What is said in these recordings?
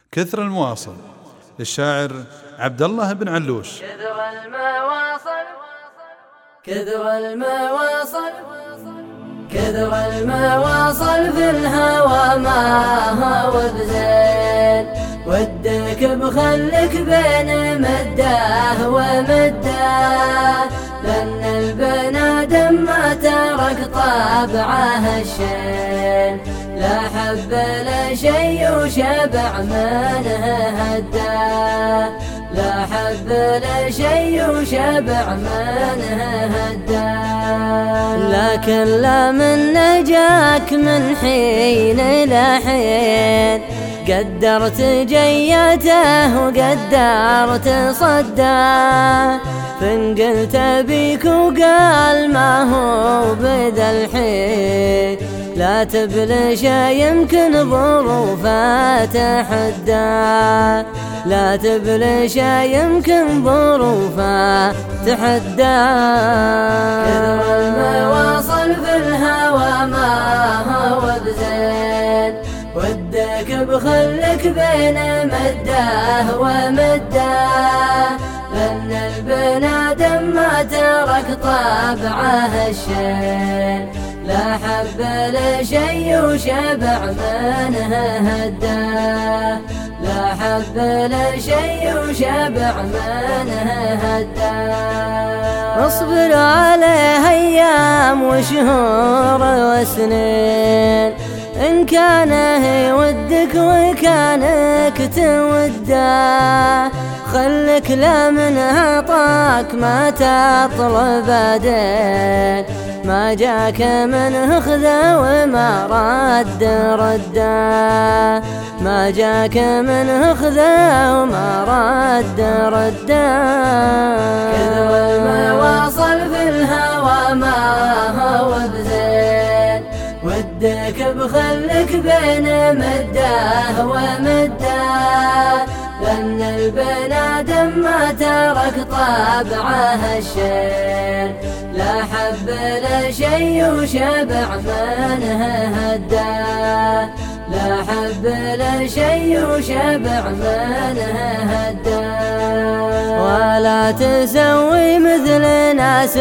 كثر المواصل للشاعر عبد الله بن علوش. كثر المواصل في الهوى ما هو بزين، ودك بخلك بين مده ومده، لأن البنادم ما ترك طبعه الشين، لا حب لا شي وشبع منه هده، لا حب لا شي وشبع منه هده. لكن لا من نجاك من حين إلى حين، قدرت جيته وقدرت صده، فإن قلت بيك وقال ما هو بذا الحين، لا تبلش يمكن ظروفه تحده، لا تبلش يمكن ظروفه تحده. كثر المواصل في الهوى ما هو بزين، ودك بخلك بين مده ومده، لأن البنادم ما ترك طبعه الشين، لا حب لا شي وشبع منه هده، لا حب لا شي وشبع منه هده. اصبر عليه ايام وشهور وسنين، إن كان يودك وكانك توده، خلك لا من عطاك ما تطلب دين، ما جاك منه خذه وما رد رده، ما جاك منه خذه وما رد رده. كثر المواصل في الهوى ما هو بزين، ودك بخلك بين مده ومده، لأن البنادم ما ترك طبعه الشين، لا حب لا شي وشبع منه هده، لا حب لا شي وشبع منه هده. ولا تسوي مثل ناس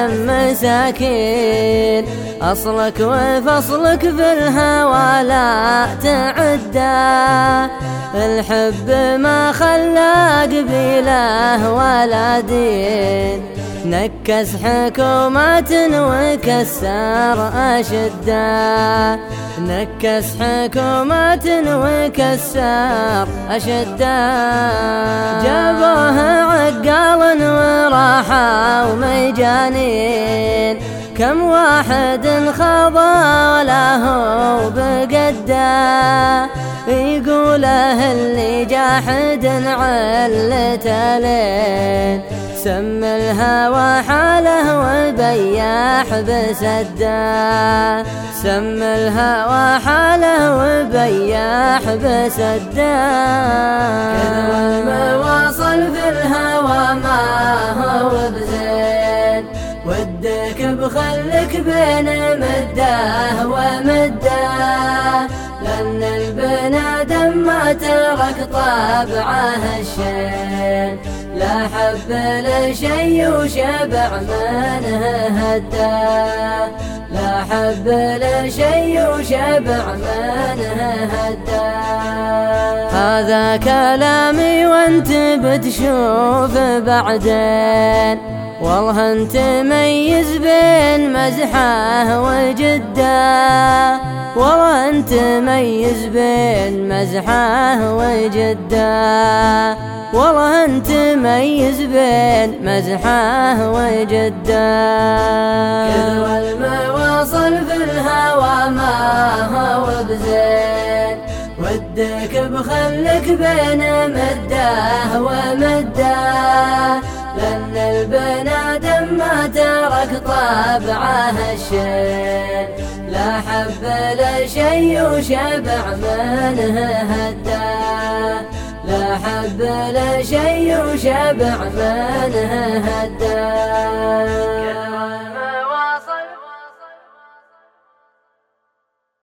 مساكين، أصلك وفصلك في الهوى لا تعده، الحب ما خلى قبيله ولا دين، نكس حكومات وكسر أشده، نكس حكومات وكسر أشده. جابوه عقال وراحة ومجانين، كم واحد خضى له بقده، يقوله اللي جاحد علته لين، سم الهوى حاله وبياح بسده، سم الهوى حاله وبياح بسده. كثر المواصل في الهوى ما هو بزين، ودك بخلك بين مده ومده، لأن البنادم ما ترك طبعه الشين، لا حب لا شي وشبع منه هده، لا حب لا شي وشبع منه هده. هذا كلامي وانت بتشوف بعدين، والله انت ميز بين مزحه وجده، والله انت ميز بين مزحه وجده، والله انت ميز بين مزحه وجده. كثر المواصل في الهوى ما هو بزين، ودك بخلك بين مده ومده، لأن البنادم ما ترك طبعه الشين، لا حب لا شي وشبع منه هده، لا حب لا شي وشبع منه هده.